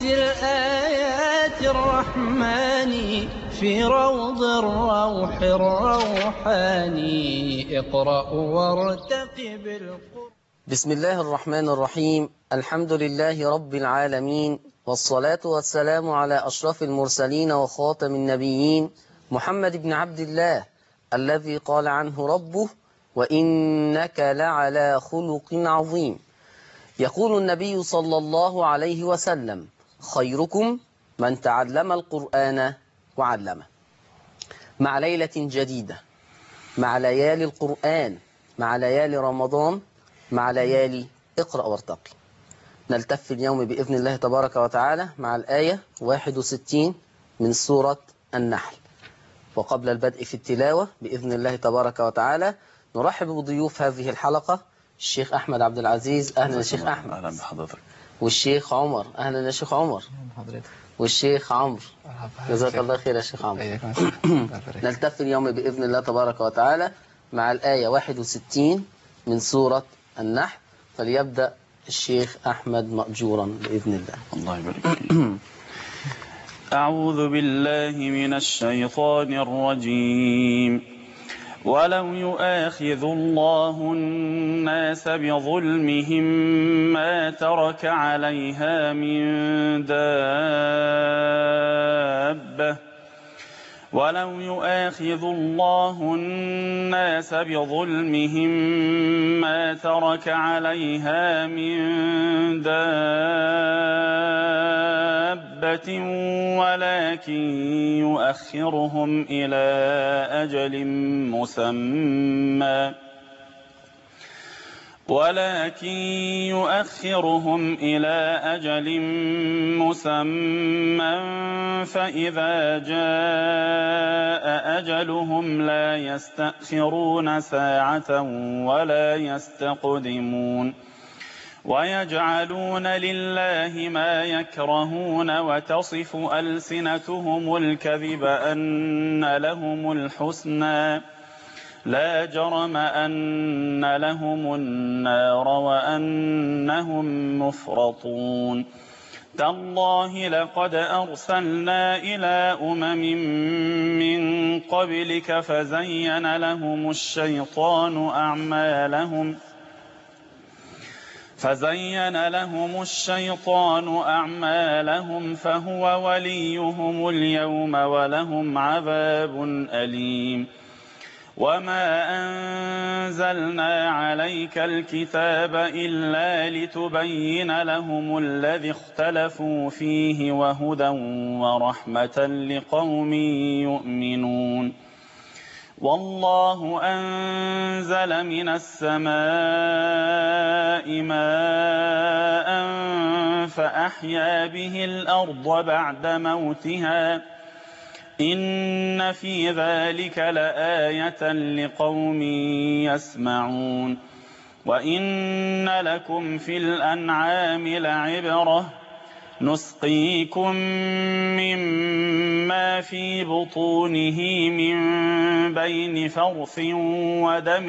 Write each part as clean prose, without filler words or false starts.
الآيات الرحمن في روض الروح الروحاني اقرأ وارتقب القرآن. بسم الله الرحمن الرحيم. الحمد لله رب العالمين، والصلاة والسلام على أشرف المرسلين وخاتم النبيين محمد بن عبد الله الذي قال عنه ربه: وإنك لعلى خلق عظيم. يقول النبي صلى الله عليه وسلم: خيركم من تعلم القرآن وعلمه. مع ليلة جديدة، مع ليالي القرآن، مع ليالي رمضان، مع ليالي اقرأ وارتقي، نلتف اليوم بإذن الله تبارك وتعالى مع الآية 61 من سورة النحل. وقبل البدء في التلاوة بإذن الله تبارك وتعالى نرحب بضيوف هذه الحلقة: الشيخ أحمد عبد العزيز. أهلا يا شيخ أحمد. أهلا بحضرتك. والشيخ عمر. أهلا يا شيخ عمر. والشيخ عمرو. جزاك الله خير يا شيخ عمرو. نلتف اليوم بإذن الله تبارك وتعالى مع الآية 61 من سورة النحل. فليبدأ الشيخ أحمد مأجورا بإذن الله. الله يبارك فيك. أعوذ بالله من الشيطان الرجيم. ولو يؤاخذ الله الناس بظلمهم ما ترك عليها من دابة ولو يؤاخذ الله الناس بظلمهم ما ترك عليها من دابة ولكن يؤخرهم إلى أجل مسمى فإذا جاء أجلهم لا يستأخرون ساعة ولا يستقدمون. ويجعلون لله ما يكرهون وتصف ألسنتهم الكذب أن لهم الحسنى لا جرم أن لهم النار وأنهم مفرطون. تالله لقد أرسلنا إلى أمم من قبلك فزين لهم الشيطان أعمالهم فهو وليهم اليوم ولهم عذاب أليم. وما أنزلنا عليك الكتاب إلا لتبين لهم الذي اختلفوا فيه وهدى ورحمة لقوم يؤمنون. والله أنزل من السماء ماء فأحيا به الأرض بعد موتها إن في ذلك لآية لقوم يسمعون. وإن لكم في الأنعام لعبرة نسقيكم مما في بطونه من بين فرث ودم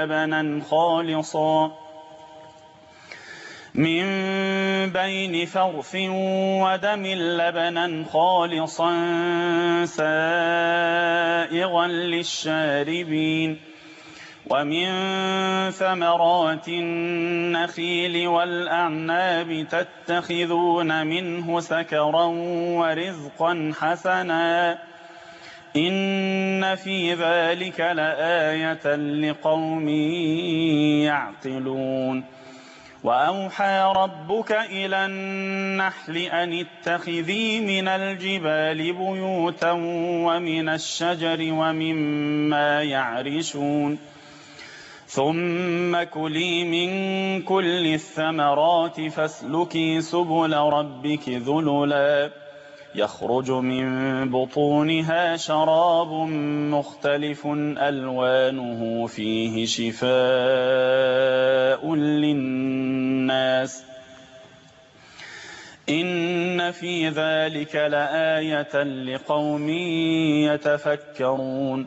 لبنا خالصا سائغا للشاربين. ومن ثمرات النخيل والأعناب تتخذون منه سكرا ورزقا حسنا إن في ذلك لآية لقوم يعقلون. وأوحى ربك إلى النحل أن اتخذي من الجبال بيوتا ومن الشجر ومما يعرشون. ثم كلي من كل الثمرات فاسلكي سبل ربك ذللا يخرج من بطونها شراب مختلف ألوانه فيه شفاء للناس إن في ذلك لآية لقوم يتفكرون.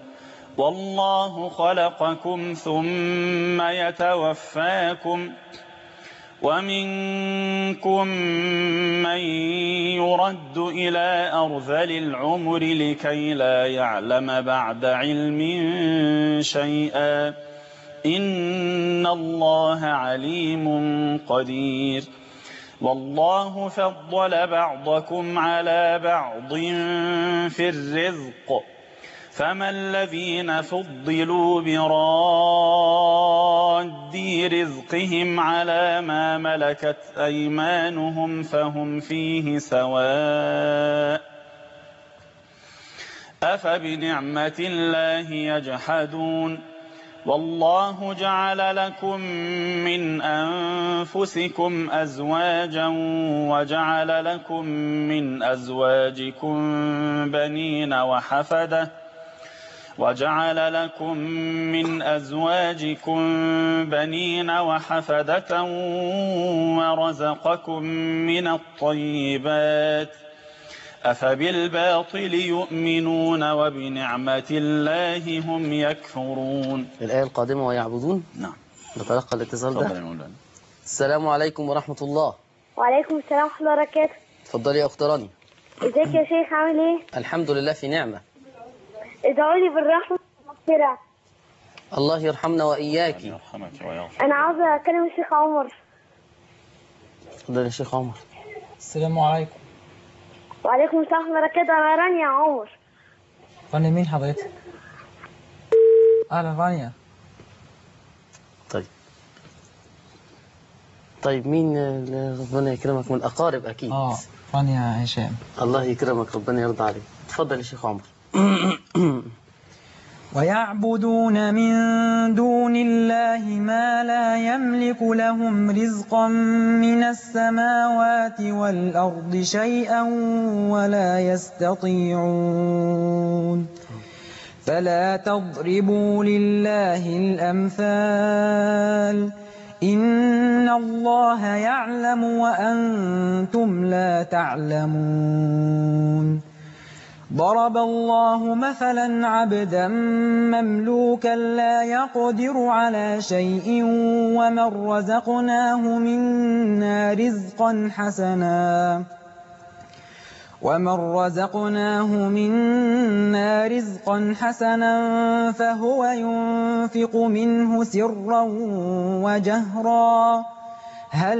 والله خلقكم ثم يتوفاكم ومنكم من يرد إلى أرذل العمر لكي لا يعلم بعد علم شيئا إن الله عليم قدير والله فضل بعضكم على بعض في الرزق فما الذين فضلوا براد رزقهم على ما ملكت أيمانهم فهم فيه سواء أفبنعمة الله يجحدون والله جعل لكم من أنفسكم أزواجا وجعل لكم من أزواجكم بنين وحفدة ورزقكم من الطيبات أفبالباطل يؤمنون وبنعمة الله هم يكفرون. الآية القادمة ويعبدون. نعم. نتلقى الاتصال ده. السلام عليكم ورحمة الله. وعليكم السلام ورحمة الله وبركاته. اتفضلي يا أخت رانيا. ازيك يا شيخ، عامل ايه؟ الحمد لله في نعمة. ادعوا لي بالرحمة والمغفرة. الله يرحمنا وإياكي. أنا عاوزة أكلم الشيخ عمر. اتفضل يا شيخ عمر. السلام عليكم. وعليكم السلام ورحمة الله وبركاته. أنا رانيا يا عمر. رانيا مين حضرتك؟ أهلا رانيا. طيب مين ربنا يكرمك من الأقارب أكيد؟ رانيا هشام. الله يكرمك، ربنا يرضى عليك. اتفضل يا شيخ عمر. ويعبدون من دون الله ما لا يملك لهم رزقا من السماوات والأرض شيئا ولا يستطيعون فلا تضربوا لله الأمثال إن الله يعلم وأنتم لا تعلمون ضرب الله مثلا عبدا مملوكا لا يقدر على شيء ومن رزقناه منا رزقا حسنا فهو ينفق منه سرا وجهرا هل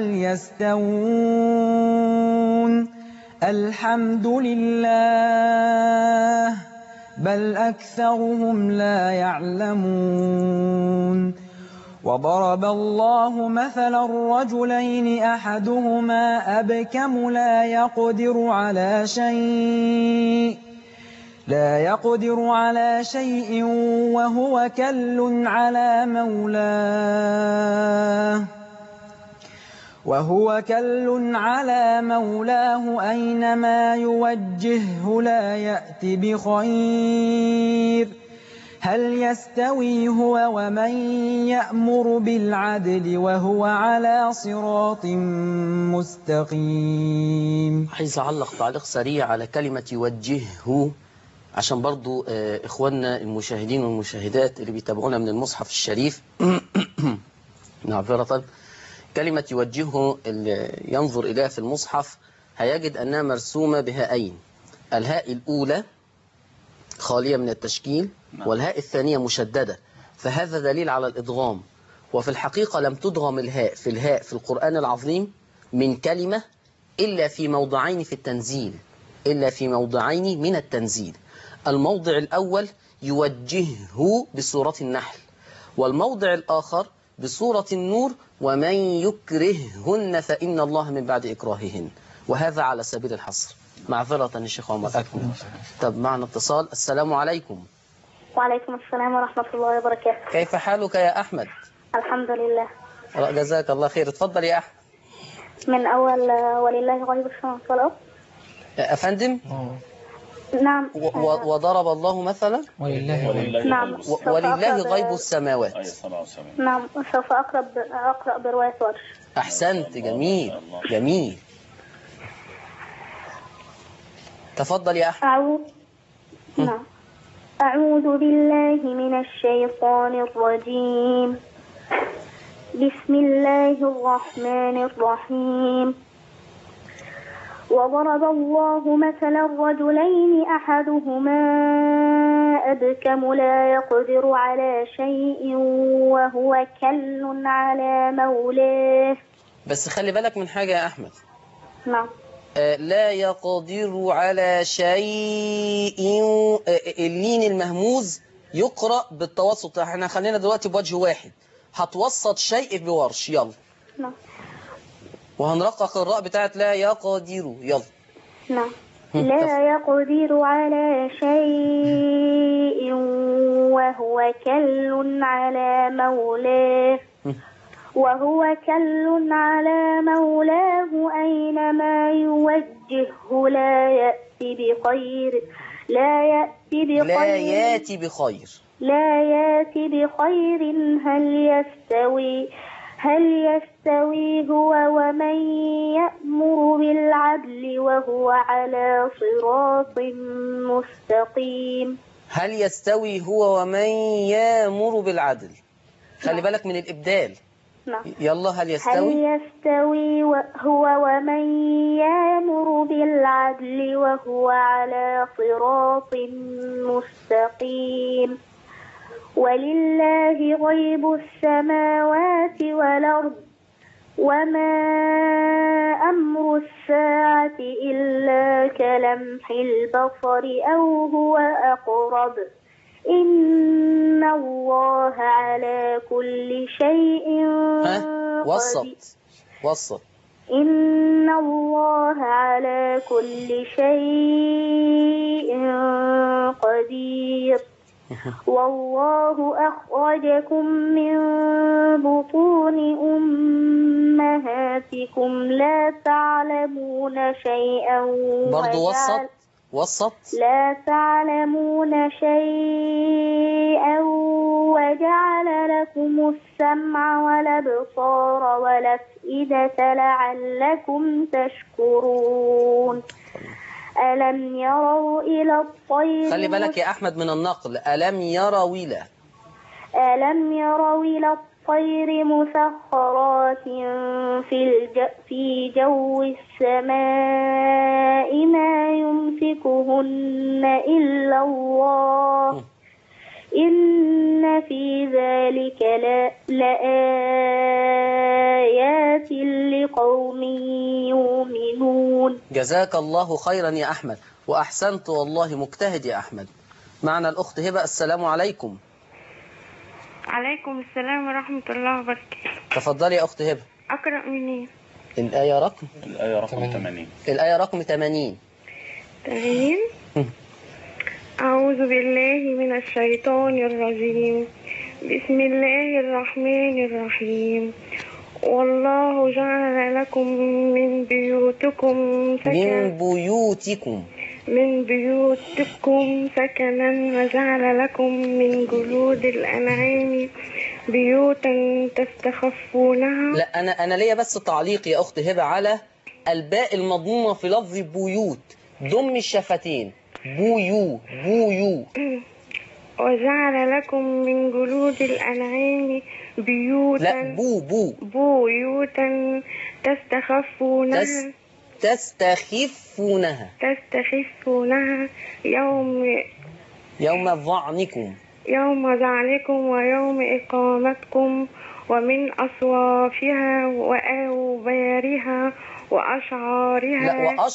يستوون الحمد لله بل أكثرهم لا يعلمون وضرب الله مثلا رجلين أحدهما أبكم لا يقدر على شيء وهو كل على مولاه أينما يوجهه لا يأت بخير هل يستوي هو ومن يأمر بالعدل وهو على صراط مستقيم. عايز أعلق تعليق سريع على كلمة يوجهه عشان برضو إخواننا المشاهدين والمشاهدات اللي بيتابعونا من المصحف الشريف معذرة. كلمة يوجهه اللي ينظر إليها في المصحف هيجد أنها مرسومة بهائين، الهاء الأولى خالية من التشكيل والهاء الثانية مشددة، فهذا دليل على الإدغام. وفي الحقيقة لم تدغم الهاء في القرآن العظيم من كلمة إلا في موضعين في التنزيل، إلا في موضعين من التنزيل. الموضع الأول يوجهه بسورة النحل، والموضع الآخر بسورة النور ومن يكرههن فإن الله من بعد إكراههن، وهذا على سبيل الحصر. معذرة الشيخ عمر أكمل. طب معنا اتصال. السلام عليكم. وعليكم السلام ورحمة الله وبركاته. كيف حالك يا أحمد؟ الحمد لله. جزاك الله خير. اتفضل يا أحمد. من أول ولله غيب السماوات والأرض. أفندم؟ نعم. وضرب الله مثلا نعم. ولله غيب السماوات. نعم. سوف أقرأ برواية ورش. أحسنت. جميل جميل. تفضل يا أحمد. نعم. أعوذ بالله من الشيطان الرجيم. بسم الله الرحمن الرحيم. وضرب الله مثلا رجلين أحدهما أبكم لا يقدر على شيء وهو كل على مولاه. بس خلي بالك من حاجة يا أحمد. نعم. لا يقدر على شيء. اللين المهموز يقرأ بالتوسط. احنا خلينا دلوقتي بوجه واحد، هتوسط شيء بورش. يلا. نعم. وهنرقق الراء بتاعت لا يقدر. يلا. نعم. لا يقدر على شيء وهو كل على مولاه. وهو كل على مولاه أينما يوجهه لا يأتي بخير. لا يأتي بخير. هل يستوي هو ومن يأمر بالعدل وهو على صراط مستقيم. هل يستوي هو ومن يأمر بالعدل. خلي بالك من الإبدال. نعم. يلا. هل يستوي هو ومن يأمر بالعدل وهو على صراط مستقيم. ولله غيب السماوات والأرض وما أمر الساعة إلا كلمح البصر أو هو أقرب إن الله على كل شيء قدير. وسط. إن الله على كل شيء قدير. والله أخرجكم من بطون أمهاتكم لا تعلمون شيئا برضو وسط. لا تعلمون شيئا وجعل لكم السمع والأبصار والأفئدة لعلكم تشكرون. ألم يروا إلى الطير. خلي بالك يا أحمد من النقل. ألم يروا إلى الطير مسخرات في جو السماء ما يمسكهن إلا الله إن في ذلك لآيات لقوم يؤمنون. جزاك الله خيرا يا أحمد، وأحسنت والله، مجتهد يا أحمد. معنا الأخت هبة. السلام عليكم. عليكم السلام ورحمة الله وبركاته. تفضلي يا أخت هبة. أقرأ منين؟ الآية رقم 80. الآية رقم 80. أعوذ بالله من الشيطان الرجيم. بسم الله الرحمن الرحيم. والله جعل لكم من بيوتكم سكنا وجعل لكم من جلود الأنعام بيوتا تستخفونها. لا، أنا ليا بس تعليق يا أخت هبة على الباء المضمومة في لفظ بيوت. ضم الشفتين. بويو. وجعل لكم من جلود الأنعام بيوتا. لا، بيوتا تستخفونها يوم ظعنكم ويوم إقامتكم ومن أصوافها وأوبارها وأشعارها.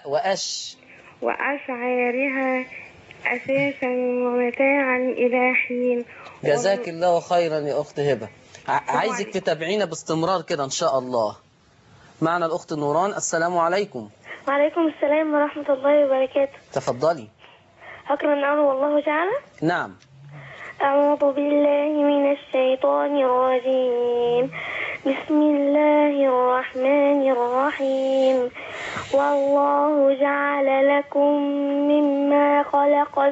وأشعارها أساسا ومتاعا إلى حين. جزاك الله خيرا يا أخت هبة. عايزك تتابعينا باستمرار كده إن شاء الله. معنا الأخت نوران. السلام عليكم. وعليكم السلام ورحمة الله وبركاته. تفضلي. أقرأ النار والله تعالى. نعم. أعوذ بالله من الشيطان الرجيم. بسم الله الرحمن الرحيم. والله جعل لكم مما خلق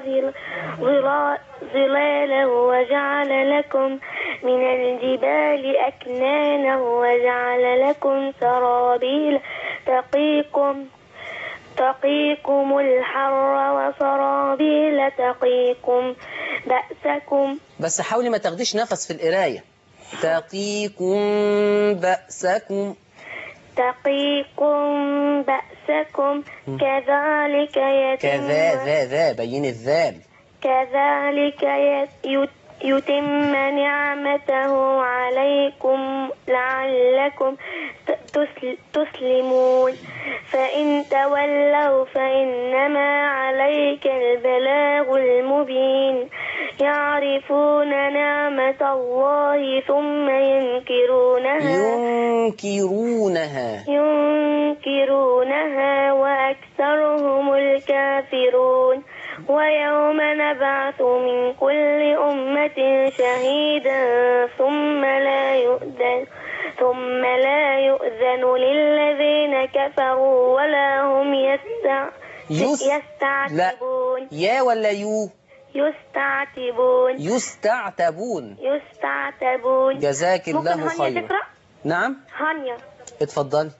ظلالا وجعل لكم من الجبال أكنانا وجعل لكم سرابيل تقيكم الحر وسرابيل تقيكم بأسكم. بس حاولي ما تاخديش نفس في القراية. تقيكم بأسكم. تقيكم بأسكم كذلك كذا بين الذال. كذلك يتم نعمته عليكم لعلكم تسلمون. فإن تولوا فإنما عليك البلاغ المبين. يعرفون نعمة الله ثم ينكرونها وأكثرهم الكافرون. ويوم نبعث من كل أمة شهيدا ثم لا يؤذن للذين كفروا ولا هم يستعتبون. لا يا ولا يو؟ يستعتبون. جزاك الله خيرا. نعم هانيا اتفضلي.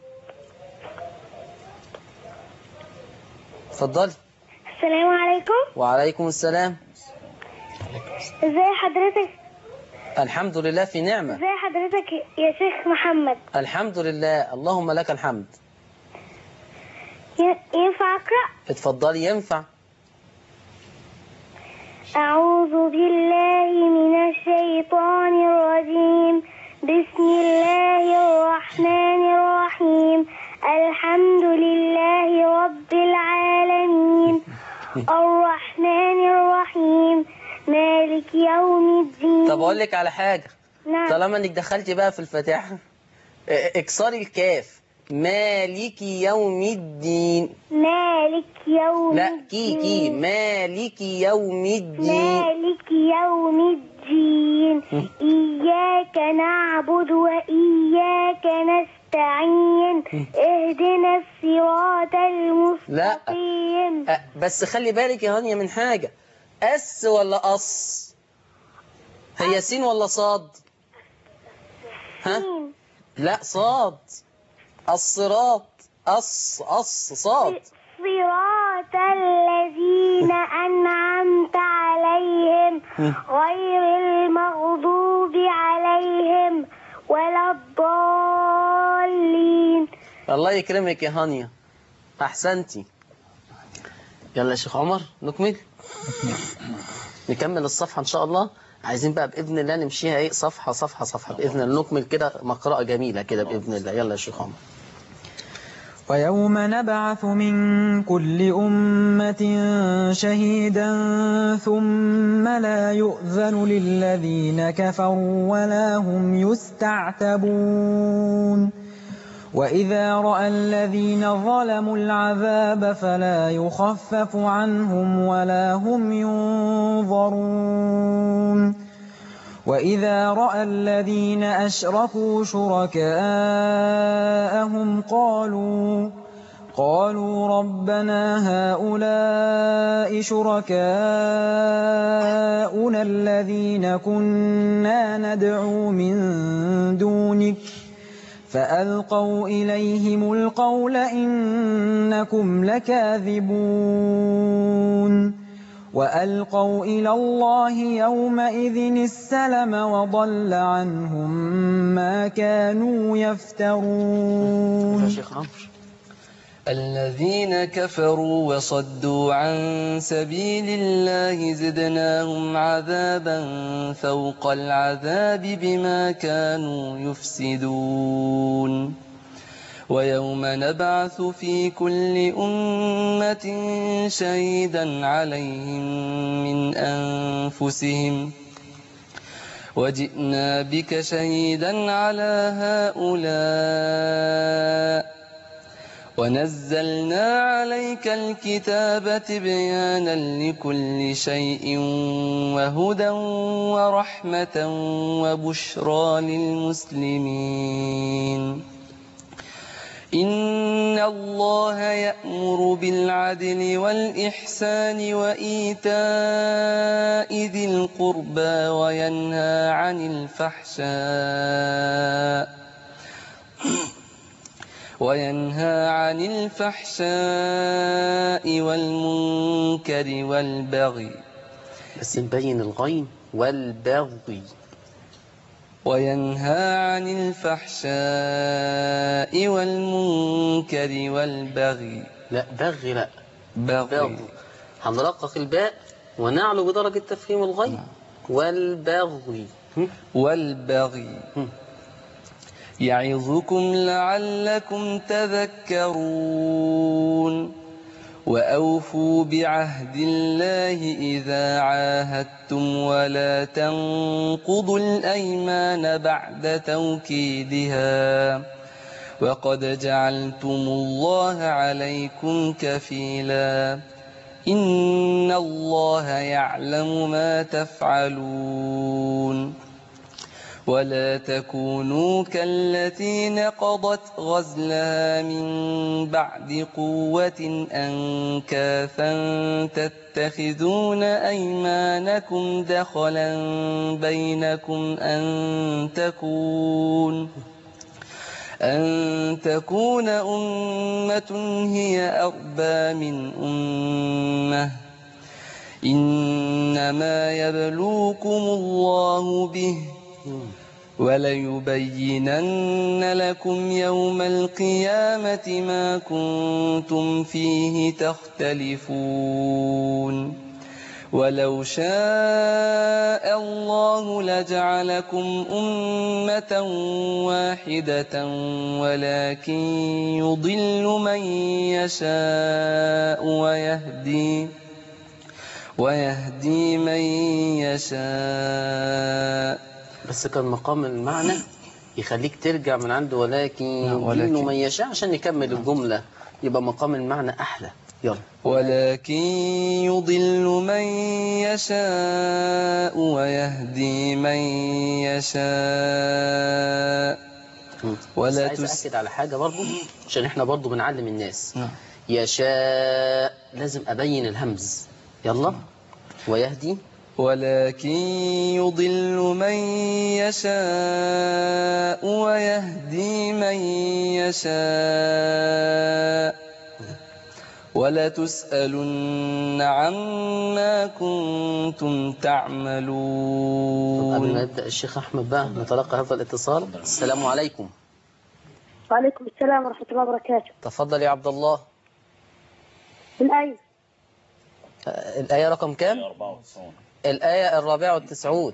السلام عليكم. وعليكم السلام. ازي حضرتك؟ الحمد لله في نعمة. ازي حضرتك يا شيخ محمد؟ الحمد لله، اللهم لك الحمد. ينفع أقرأ؟ اتفضلي. ينفع. أعوذ بالله من الشيطان الرجيم. بسم الله الرحمن الرحيم. الحمد لله رب العالمين الرحمن الرحيم مالك يوم الدين. طب أقول لك على حاجة. نعم. طالما انك دخلتي بقى في الفاتحة اكسري الكاف. مالك يوم الدين. مالك يوم لا الدين. كي مالك يوم الدين. مالك يوم الدين. إياك نعبد وإياك نستعين. اهدنا الصراط المستقيم. لا بس خلي بالك يا هانية من حاجة. أس ولا أص؟ هي سين ولا صاد؟ ها؟ لا صاد. الصراط. صاد. صراط الذين أنعمت عليهم غير المغضوب عليهم ولا الضالين. الله يكرمك يا هانية، أحسنتي. يلا يا شيخ عمر نكمل الصفحة إن شاء الله. عايزين بقى بإذن الله نمشيها إيه صفحة بإذن الله، نكمل كده مقرأة جميلة كده بإذن الله. يلا يا شيخ عمر. ويوم نبعث من كل أمة شهيدا ثم لا يؤذن للذين كفروا ولا هم يستعتبون. وإذا رأى الذين ظلموا العذاب فلا يخفف عنهم ولا هم ينظرون. وإذا رأى الذين أشركوا شركاءهم قالوا ربنا هؤلاء شركاؤنا الذين كنا ندعو من دونك فألقوا إليهم القول إنكم لكاذبون. وألقوا إلى الله يومئذ السلم وضل عنهم ما كانوا يفترون. الذين كفروا وصدوا عن سبيل الله زدناهم عذابا فوق العذاب بما كانوا يفسدون. ويوم نبعث في كل أمة شهيدا عليهم من أنفسهم وجئنا بك شهيدا على هؤلاء ونزلنا عليك الكتاب تبيانا لكل شيء وهدى ورحمة وبشرى للمسلمين. إن الله يأمر بالعدل والإحسان وإيتاء ذي القربى وينهى عن الفحشاء والمنكر والبغي. بس نبين الغين والبغي وينهى عن الفحشاء والمنكر والبغي. لا بغي، لا بغي. هنرقق الباء ونعلو بدرجة تفخيم الغين. والبغي. والبغي يعظكم لعلكم تذكرون. وأوفوا بعهد الله إذا عاهدتم ولا تنقضوا الأيمان بعد توكيدها وقد جعلتم الله عليكم كفيلا إن الله يعلم ما تفعلون. ولا تكونوا كالتي نقضت غزلها من بعد قوة أنكاثا تتخذون أيمانكم دخلا بينكم أن تكون أمة هي أربى من أمة إنما يبلوكم الله به وليبينن لكم يوم القيامة ما كنتم فيه تختلفون. ولو شاء الله لجعلكم أمة واحدة ولكن يضل من يشاء ويهدي من يشاء. بس كان مقام المعنى يخليك ترجع من عنده ولكن يضل من يشاء عشان نكمل الجملة، يبقى مقام المعنى أحلى. يلا. ولكن يضل من يشاء ويهدي من يشاء. ولا عايز أكد على حاجة برضو عشان احنا برضو بنعلم الناس. يشاء لازم أبين الهمز. يلا. ويهدي. ولكن يضل من يشاء ويهدي من يشاء ولتسألن عما كنتم تعملون. قبل ما يبدأ الشيخ أحمد بقى نتلقى هذا الاتصال. السلام عليكم. وعليكم السلام ورحمة الله وبركاته. تفضل يا عبد الله. من أين؟ الآية رقم كام؟ 94. الآية 94.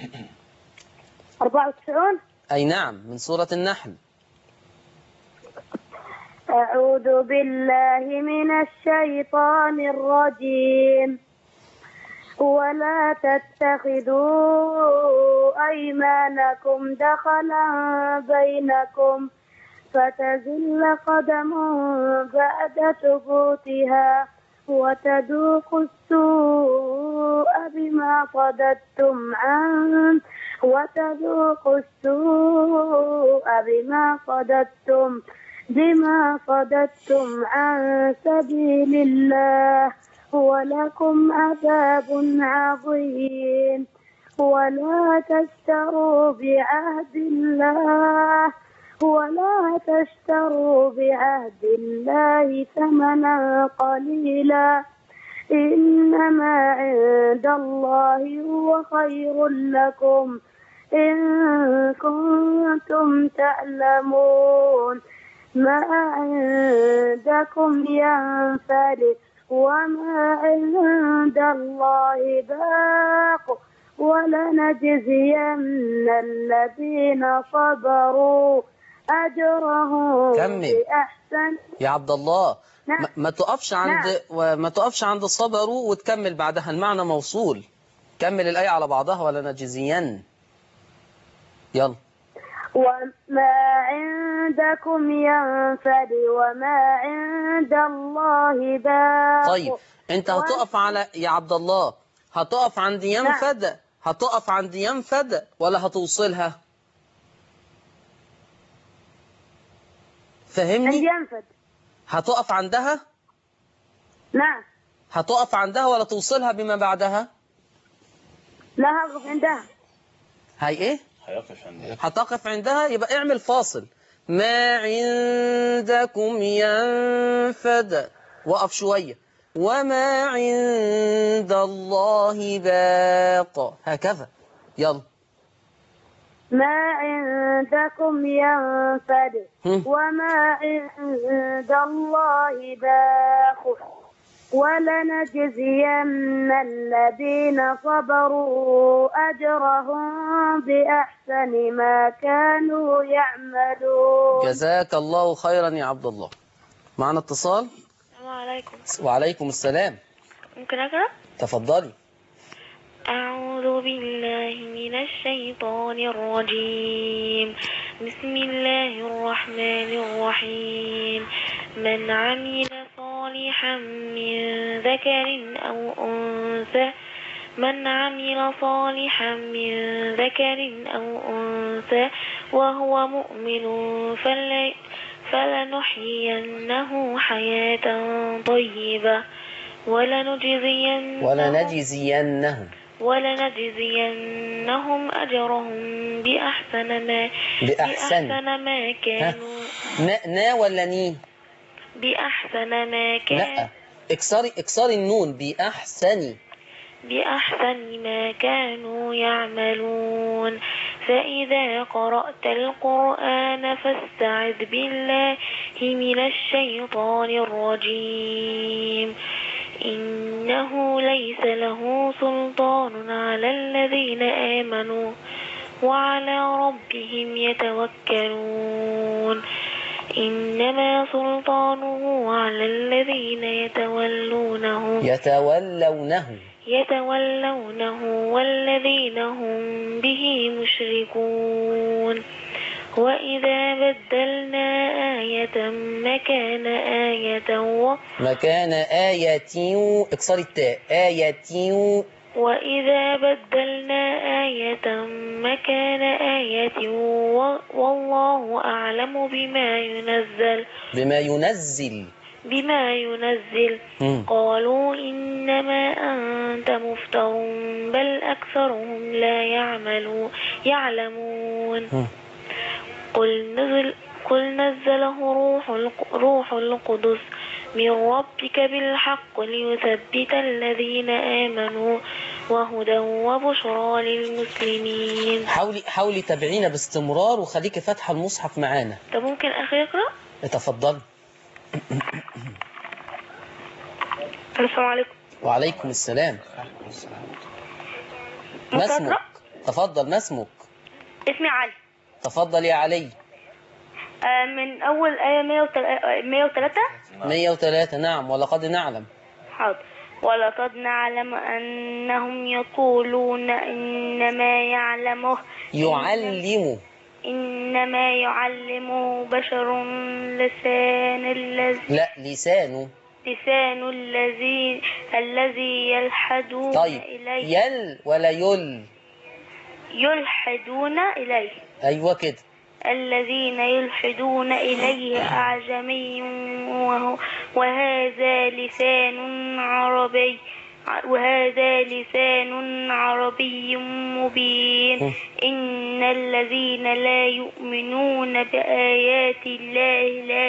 94. أي نعم، من سورة النحل. أعوذ بالله من الشيطان الرجيم. ولا تتخذوا أيمانكم دخلا بينكم فتزل قدم بعد ثبوتها وتذوقوا السوء بما صددتم عن سبيل الله ولكم عذاب عظيم. ولا تشتروا بعهد الله ثمنا قليلا إنما عند الله هو خير لكم إن كنتم تعلمون. ما عندكم ينفد وما عند الله باق ولنجزين الذين صبروا أجرهم بأحسن. يا عبد الله نعم. ما تقفش عند صبروا وتكمل بعدها، المعنى موصول. كمل الآية على بعضها ولنجزين. يلا. وما عندكم ينفد وما عند الله باق. طيب انت هتقف على يا عبد الله، هتقف عند ينفد. نعم. هتقف عند ينفد ولا هتوصلها؟ فهمني؟ عند ينفد. هتقف عندها؟ نعم. هتقف عندها ولا توصلها بما بعدها؟ لا هقف عندها. هاي ايه؟ هيقف عندها. هتقف عندها، يبقى اعمل فاصل. ما عندكم ينفد، وقف شوية. وما عند الله باق، هكذا. يلا. ما عندكم ينفد وما عند الله باق ولنجزين الذين صبروا أجرهم بأحسن ما كانوا يعملون. جزاك الله خيرا يا عبد الله. معنا اتصال. السلام عليكم. وعليكم السلام. ممكن أقرأ؟ تفضلي. أعوذ بالله من الشيطان الرجيم. بسم الله الرحمن الرحيم. من عمل صالحا من ذكر أو أنثى وهو مؤمن فلنحيينه حياة طيبة ولنجزينهم أجرهم بأحسن ما كانوا ولا ني؟ بأحسن ما كانوا. لا، اكسري النون. بأحسن ما كانوا يعملون. فإذا قرأت القرآن فاستعذ بالله من الشيطان الرجيم. إنه ليس له سلطان على الذين آمنوا وعلى ربهم يتوكلون. إنما سلطانه على الذين يتولونه والذين هم به مشركون. وإذا بدلنا آية مكان آية اكسري التاء. وإذا بدلنا آية مكان آية والله أعلم بما ينزل قالوا إنما أنت مفتر بل أكثرهم لا يعلمون. قل نزله روح القدس من ربك بالحق ليثبت الذين آمنوا وهدى وبشرى للمسلمين. حاولي تابعينا باستمرار وخليكي فاتحة المصحف معانا. طب ممكن أخي يقرأ؟ تفضل. السلام عليكم. وعليكم السلام. ما اسمك؟ تفضل. ما اسمك؟ اسمي علي. تفضل يا علي. من أول آية 103. نعم. ولقد نعلم. حاضر. ولقد نعلم أنهم يقولون إنما يعلمه بشر لسان الذي يلحدون إليه. ولا يلحدون إليه. أيوة كده. الذين يلحدون إليه أعجمي وهذا لسان عربي مبين. إن الذين لا يؤمنون بآيات الله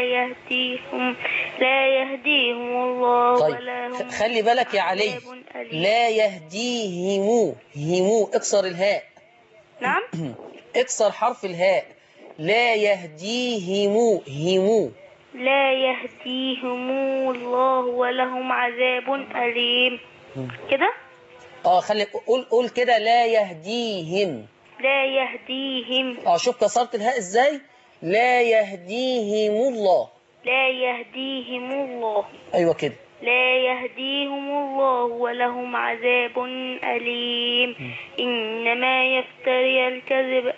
لا يهديهم الله. طيب. خلي بالك يا علي. لا يهديهم. اكسر الهاء. نعم. اكسر حرف الهاء. لا يهديهم. لا يهديهم الله ولهم عذاب أليم. كده؟ خلي قول كده. لا يهديهم. شوف كسرت الهاء ازاي. لا يهديهم الله. ايوه كده. لا يهديهم الله ولهم عذاب أليم. إنما يفتري الكذب.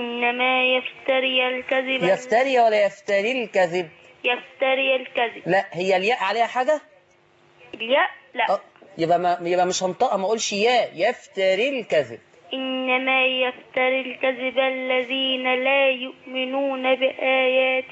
يفتري ولا يفتري الكذب؟ يفتري الكذب. لا، هي الياء عليها حاجة؟ الياء لا. يبقى مش هنطقها. ما اقولش يفتري الكذب. إنما يفتري الكذب الذين لا يؤمنون بآيات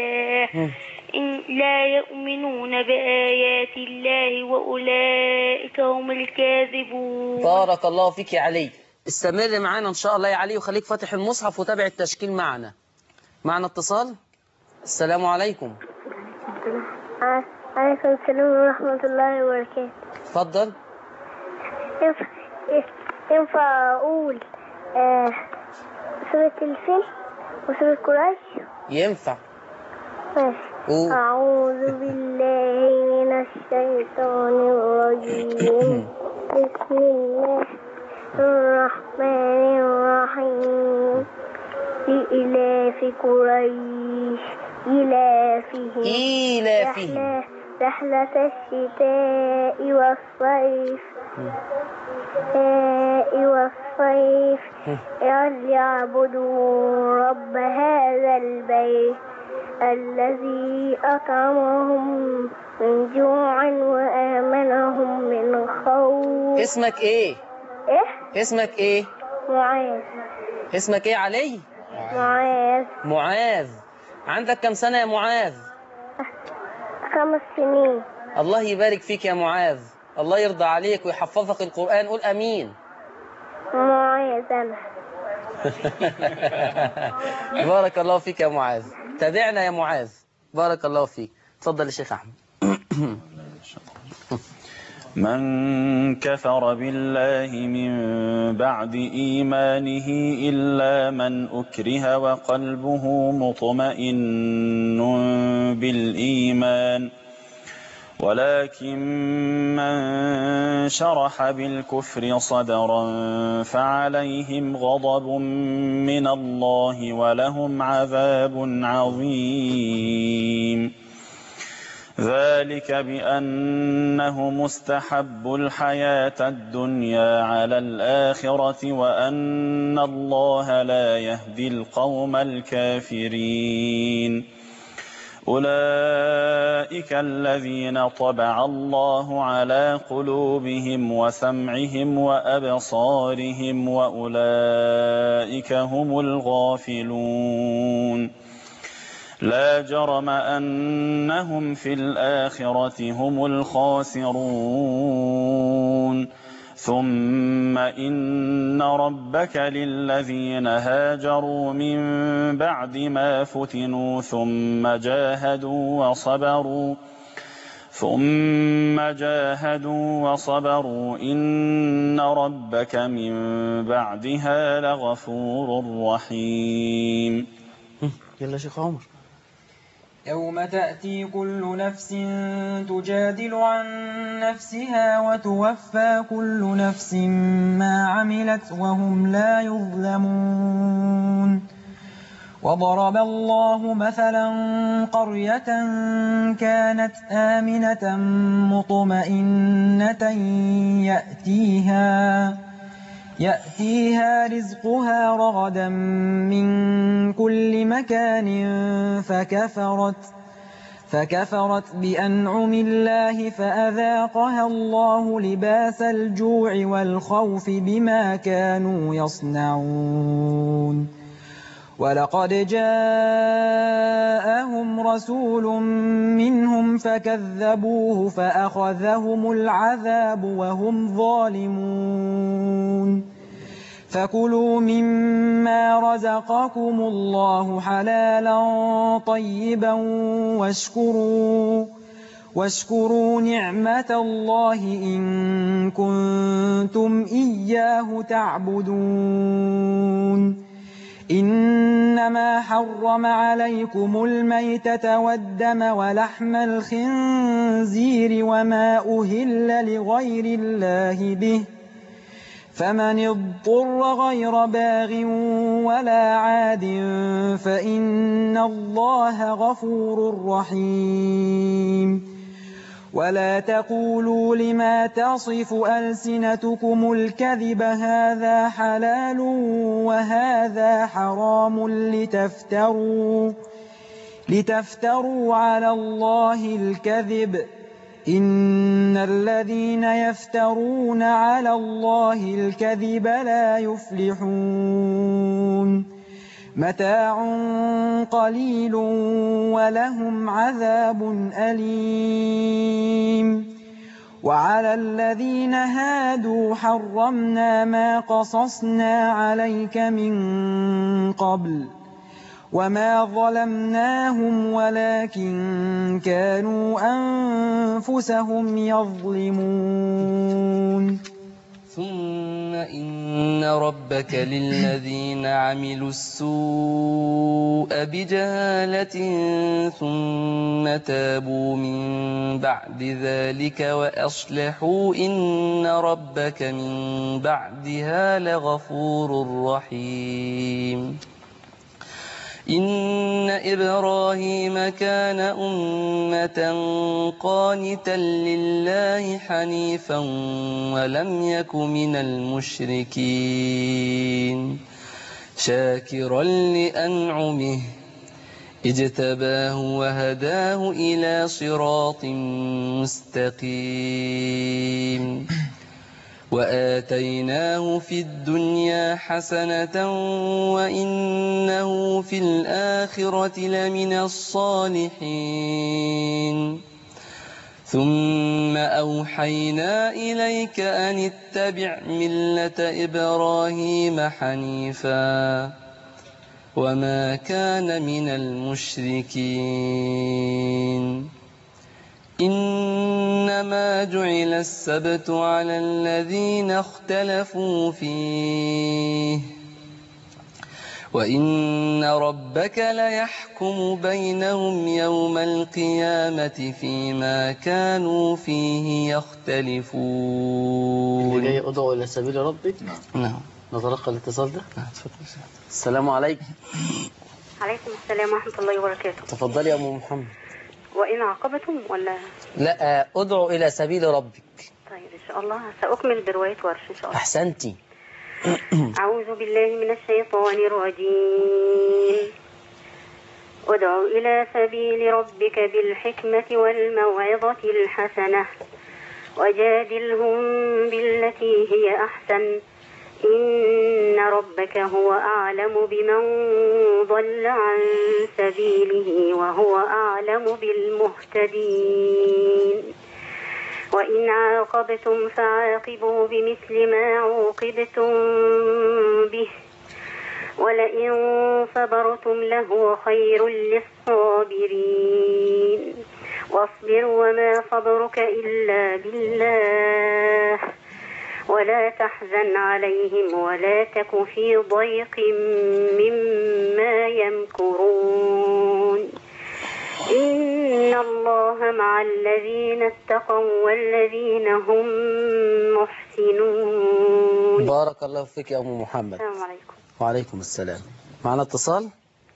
الله وأولئك هم الكاذبون. بارك الله فيك يا علي. استمر معانا إن شاء الله يا علي وخليك فاتح المصحف وتابع التشكيل معنا. معنا اتصال. السلام عليكم. عليكم السلام ورحمة الله وبركاته. اتفضل. ينفع أقول سورة الفيل وسورة قريش. ينفع. ماشي. قول. أعوذ بالله من الشيطان الرجيم. بسم الله الرحمن الرحيم. لإلاف قريش إيلافهم رحلة الشتاء والصيف ليعبدوا رب هذا البيت الذي أطعمهم من جوع وآمنهم من خوف. اسمك ايه؟ اسمك ايه؟ معاذ. اسمك ايه علي؟ معاذ. عندك كم سنة يا معاذ؟ 5 سنين. الله يبارك فيك يا معاذ، الله يرضى عليك ويحفظك القرآن. قول امين. معاذ أنا. بارك الله فيك يا معاذ. تابعنا يا معاذ. بارك الله فيك. اتفضل يا شيخ أحمد. من كفر بالله من بعد إيمانه إلا من أكره وقلبه مطمئن بالإيمان ولكن من شرح بالكفر صدرا فعليهم غضب من الله ولهم عذاب عظيم. ذلك بأنه مستحب الحياة الدنيا على الآخرة وأن الله لا يهدي القوم الكافرين. أولئك الذين طبع الله على قلوبهم وسمعهم وأبصارهم وأولئك هم الغافلون. لا جرم أنهم في الآخرة هم الخاسرون. ثم إن ربك للذين هاجروا من بعد ما فتنوا ثم جاهدوا وصبروا إن ربك من بعدها لغفور رحيم. يلا شيخ عمر. يوم تأتي كل نفس تجادل عن نفسها وتوفى كل نفس ما عملت وهم لا يظلمون. وضرب الله مثلا قرية كانت آمنة مطمئنة يأتيها رزقها رغدا من كل مكان فكفرت بأنعم الله فأذاقها الله لباس الجوع والخوف بما كانوا يصنعون. ولقد جاءهم رسول منهم فكذبوه فأخذهم العذاب وهم ظالمون. فكلوا مما رزقكم الله حلالا طيبا واشكروا نعمة الله إن كنتم إياه تعبدون. إنما حرم عليكم الميتة والدم ولحم الخنزير وما أهل لغير الله به فمن اضطر غير باغ ولا عاد فإن الله غفور رحيم. ولا تقولوا لما تصف ألسنتكم الكذب هذا حلال وهذا حرام لتفتروا على الله الكذب. إن الذين يفترون على الله الكذب لا يفلحون. متاع قليل ولهم عذاب أليم. وعلى الذين هادوا حرمنا ما قصصنا عليك من قبل وما ظلمناهم ولكن كانوا أنفسهم يظلمون. ثم إن إن ربك للذين عملوا السوء بجهالة ثم تابوا من بعد ذلك وأصلحوا إن ربك من بعدها لغفور رحيم إن إبراهيم كان أمة قانتا لله حنيفا ولم يك من المشركين شاكرا لأنعمه اجتباه وهداه إلى صراط مستقيم وآتيناه في الدنيا حسنة وإنه في الآخرة لمن الصالحين ثم أوحينا إليك أن اتبع ملة إبراهيم حنيفا وما كان من المشركين إنما جعل السبت على الذين اختلفوا فيه وإن ربك ليحكم بينهم يوم القيامة فيما كانوا فيه يختلفون. اللي جاي أدعو إلى سبيل ربك. نعم. نتلقى الاتصال ده. نعم تفضل. السلام عليكم. عليكم السلام ورحمة الله وبركاته. تفضلي يا أم محمد. وإن عاقبتم ولا؟ لا، أدعو إلى سبيل ربك. طيب إن شاء الله سأكمل برواية ورش إن شاء الله. أحسنتي. أعوذ بالله من الشيطان الرجيم. ادع إلى سبيل ربك بالحكمة والموعظة الحسنة وجادلهم بالتي هي أحسن إن ربك هو أعلم بمن ضل عن سبيله وهو أعلم بالمهتدين وإن عاقبتم فعاقبوا بمثل ما عوقبتم به ولئن صبرتم لهو خير للصابرين واصبر وما صبرك إلا بالله ولا تحزن عليهم ولا تك في ضيق مما يمكرون إن الله مع الذين اتقوا والذين هم محسنون. بارك الله فيك يا أم محمد. السلام عليكم. وعليكم السلام. معنا اتصال.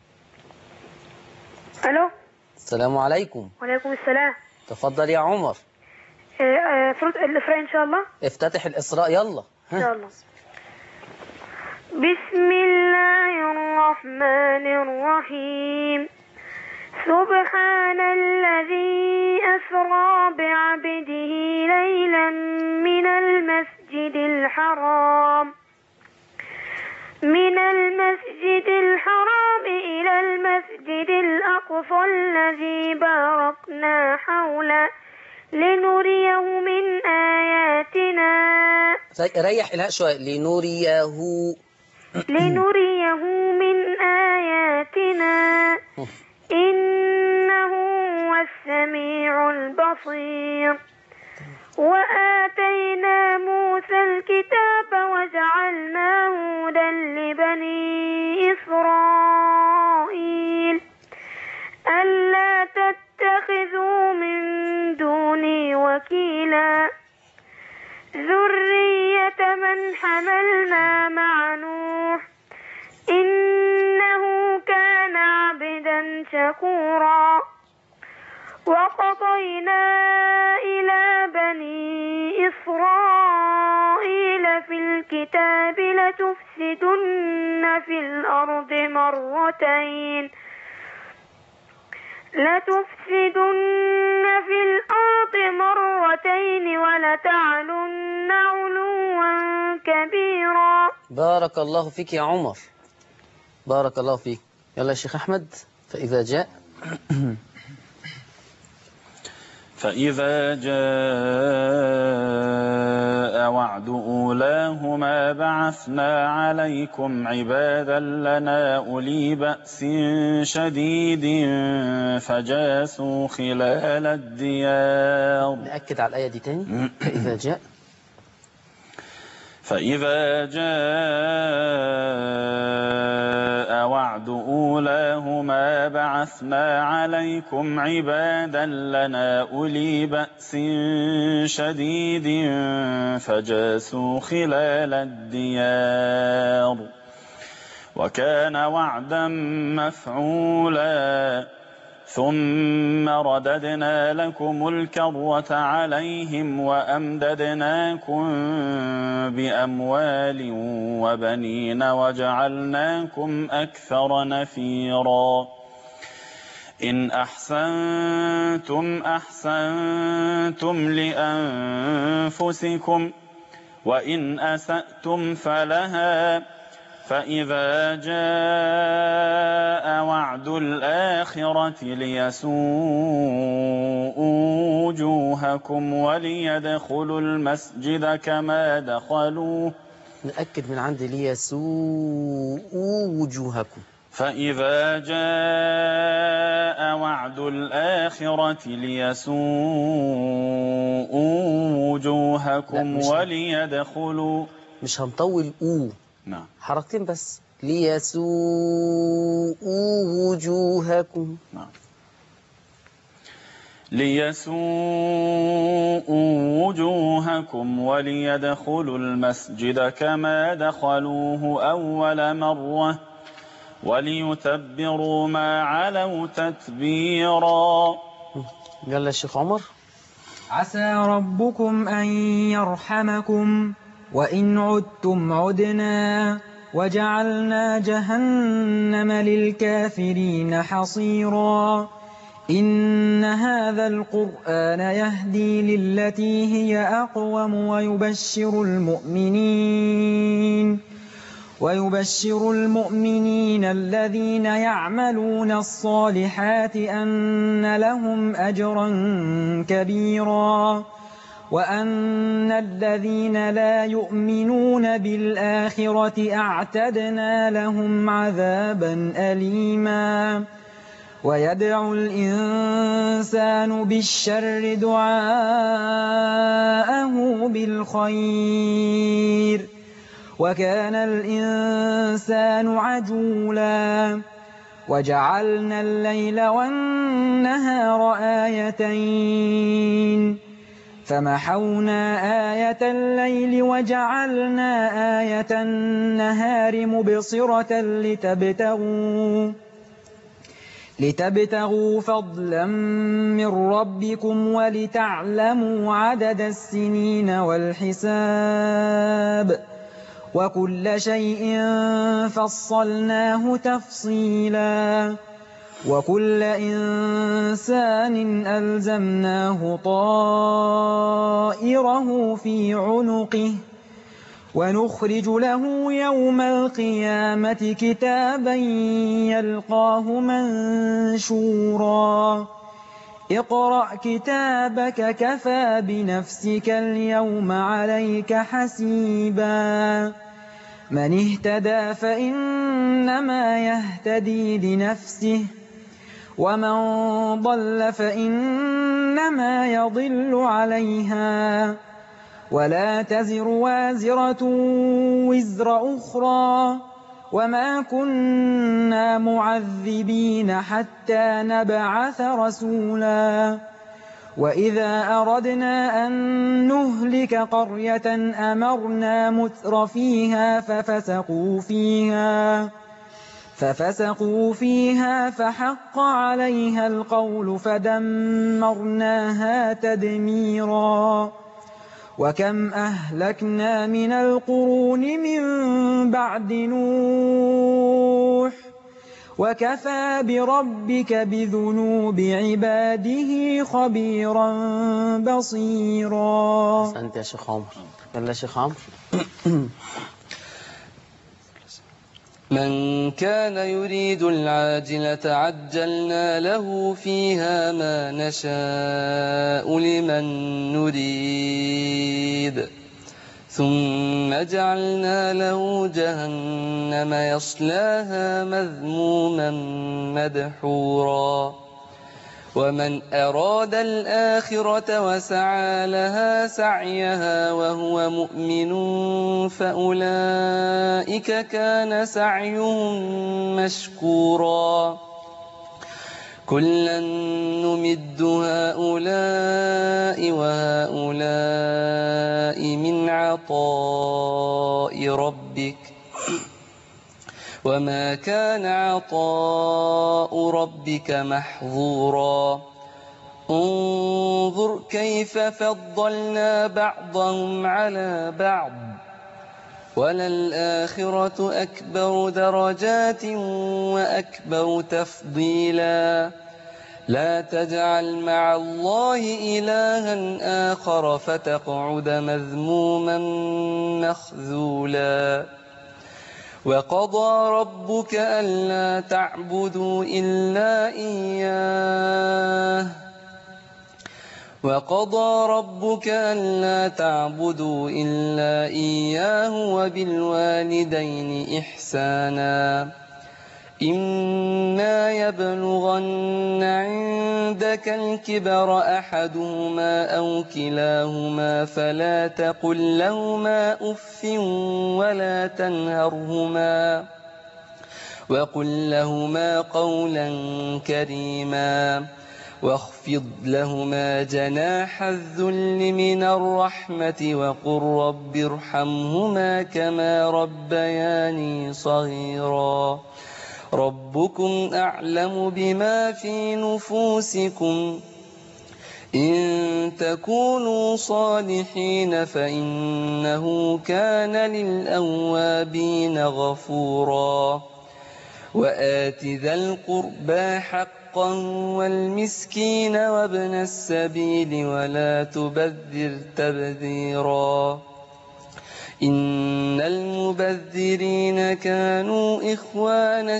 الو. السلام عليكم. وعليكم السلام. تفضل يا عمر. سورة الإسراء إن شاء الله. افتتح الإسراء يلا. إن شاء الله. بسم الله الرحمن الرحيم. سبحان الذي أسرى بعبده ليلا من المسجد الحرام إلى المسجد الأقصى الذي باركنا حوله لنريه من آياتنا. ريح الهاء شوية. لنريه من آياتنا إنه هو السميع البصير. وآتينا موسى الكتاب وجعلناه هدى لبني إسرائيل ألا تتخذوا من دوني وكيلا ذرية من حملنا مع نوح إنه كان عبدا شكورا. وقضينا إلى بني إسرائيل في الكتاب لتفسدن في الأرض مرتين ولتعلن علوا كبيرا. بارك الله فيك يا عمر. بارك الله فيك. يلا يا شيخ أحمد. فإذا جاء وعد أولاهما بعثنا عليكم عبادا لنا أولي بأس شديد فجاسوا خلال الديار. نأكد على الآية دي تاني. فإذا جاء وعد أولاهما بعثنا عليكم عبادا لنا أولي بأس شديد فجاسوا خلال الديار وكان وعدا مفعولا ثم رددنا لكم الكرة عليهم وأمددناكم بأموال وبنين وجعلناكم أكثر نفيرا إن أحسنتم أحسنتم لأنفسكم وإن أسأتم فلها فإذا جاء وعد الآخرة ليسوءوا وجوهكم وليدخلوا المسجد كما دخلوه. نأكد من عند ليسوءوا وجوهكم. فإذا جاء وعد الآخرة ليسوءوا وجوهكم وليدخلوا. مش هنطول نعم. حركتين بس. ليسوءوا وجوهكم. نعم. ليسوءوا وجوهكم وليدخلوا المسجد كما دخلوه أول مرة وليتبروا ما علوا تتبيرا. قال الشيخ عمر: عسى ربكم أن يرحمكم وإن عدتم عدنا وجعلنا جهنم للكافرين حصيرا. إن هذا القرآن يهدي للتي هي أقوم ويبشر المؤمنين الذين يعملون الصالحات أن لهم أجرا كبيرا وأن الذين لا يؤمنون بالآخرة أعتدنا لهم عذابا أليما. ويدعو الإنسان بالشر دعاءه بالخير وكان الإنسان عجولا. وجعلنا الليل والنهار آيتين فمحونا آية الليل وجعلنا آية النهار مبصرة لتبتغوا فضلا من ربكم ولتعلموا عدد السنين والحساب وكل شيء فصلناه تفصيلا. وكل إنسان ألزمناه طائره في عنقه ونخرج له يوم القيامة كتابا يلقاه منشورا. اقرأ كتابك كفى بنفسك اليوم عليك حسيبا. من اهتدى فإنما يهتدي لنفسه ومن ضل فإنما يضل عليها ولا تزر وازرة وزر أخرى وما كنا معذبين حتى نبعث رسولا. وإذا أردنا أن نهلك قرية أمرنا متر فيها ففسقوا فيها فحق عليها القول فدمرناها تدميرا. وكم أهلكنا من القرون من بعد نوح وكفى بربك بذنوب عباده خبيرا بصيرا. أنت يا شيخ عمر. يلا شيخ عمر. من كان يريد العاجلة عجلنا له فيها ما نشاء لمن نريد ثم جعلنا له جهنم يصلاها مذموما مدحورا ومن أراد الآخرة وسعى لها سعيها وهو مؤمن فأولئك كان سعيهم مشكورا كلا نمد هؤلاء وهؤلاء من عطاء ربك وما كان عطاء ربك محظورا انظر كيف فضلنا بعضهم على بعض وللآخرة أكبر درجات وأكبر تفضيلا لا تجعل مع الله إلها آخر فتقعد مذموما مخذولا وقضى ربك ألا تعبدوا إلا إياه وبالوالدين إحسانا إما يبلغن عندك الكبر أحدهما أو كلاهما فلا تقل لهما أف ولا تنهرهما وقل لهما قولا كريما واخفض لهما جناح الذل من الرحمة وقل رب ارحمهما كما ربياني صغيرا ربكم أعلم بما في نفوسكم إن تكونوا صالحين فإنه كان للأوابين غفورا وآت ذا القربى حقا والمسكين وابن السبيل ولا تبذر تبذيرا إن المبذرين كانوا إخوان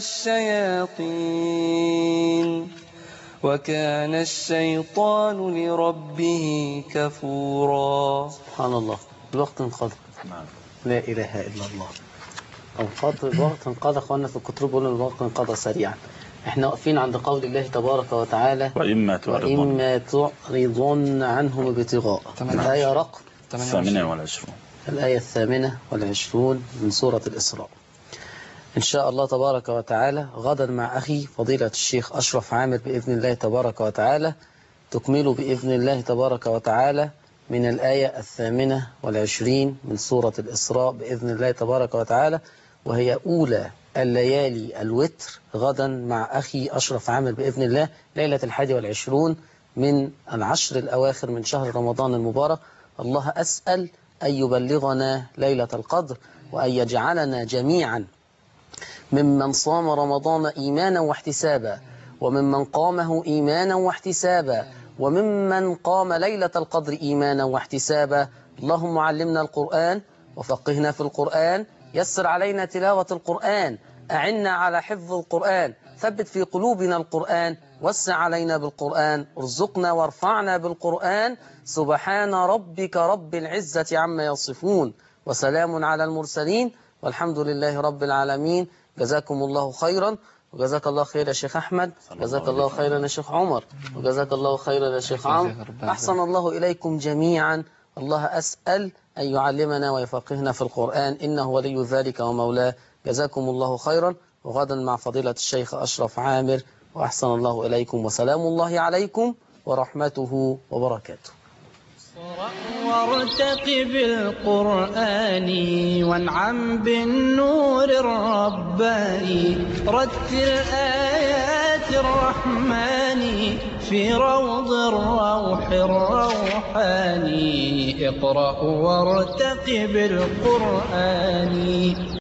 الشياطين وكان الشيطان لربه كفورا. سبحان الله. الوقت انقضى. لا إله إلا الله. الوقت انقضى. أخوانا في الكتب بيقولوا الوقت انقضى سريعا. احنا واقفين عند قول الله تبارك وتعالى وإما تعرضن عنهم ابتغاء. الآية رقم 28. الآية 28 من سورة الإسراء. إن شاء الله تبارك وتعالى غدا مع أخي فضيلة الشيخ أشرف عامر بإذن الله تبارك وتعالى تكمل بإذن الله تبارك وتعالى من الآية 28 من سورة الإسراء بإذن الله تبارك وتعالى، وهي أولى الليالي الوتر غدا مع أخي أشرف عامر بإذن الله، ليلة 21 من العشر الأواخر من شهر رمضان المبارك. الله أسأل أن يبلغنا ليلة القدر وأن يجعلنا جميعا ممن صام رمضان إيمانا واحتسابا، وممن قامه إيمانا واحتسابا، وممن قام ليلة القدر إيمانا واحتسابا. اللهم علمنا القرآن وفقهنا في القرآن، يسر علينا تلاوة القرآن، أعنا على حفظ القرآن، ثبت في قلوبنا القرآن، وسع علينا بالقرآن، ارزقنا وارفعنا بالقرآن. سبحان ربك رب العزة عما يصفون وسلام على المرسلين والحمد لله رب العالمين. جزاكم الله خيرا، وجزاك الله خير يا شيخ أحمد، جزاك الله خيرا يا شيخ عمر، وجزاك الله خيرا يا شيخ عمرو. أحسن الله إليكم جميعا. الله أسأل أن يعلمنا ويفقهنا في القرآن، إنه ولي ذلك ومولاه. جزاكم الله خيرا، وغدا مع فضيلة الشيخ أشرف عامر، وأحسن الله إليكم، وسلام الله عليكم ورحمته وبركاته. وارتقب القرآن وانعم بالنور الرباني، رتل آيات الرحمن في روض الروح الروحاني. اقرأ وارتقب القرآن.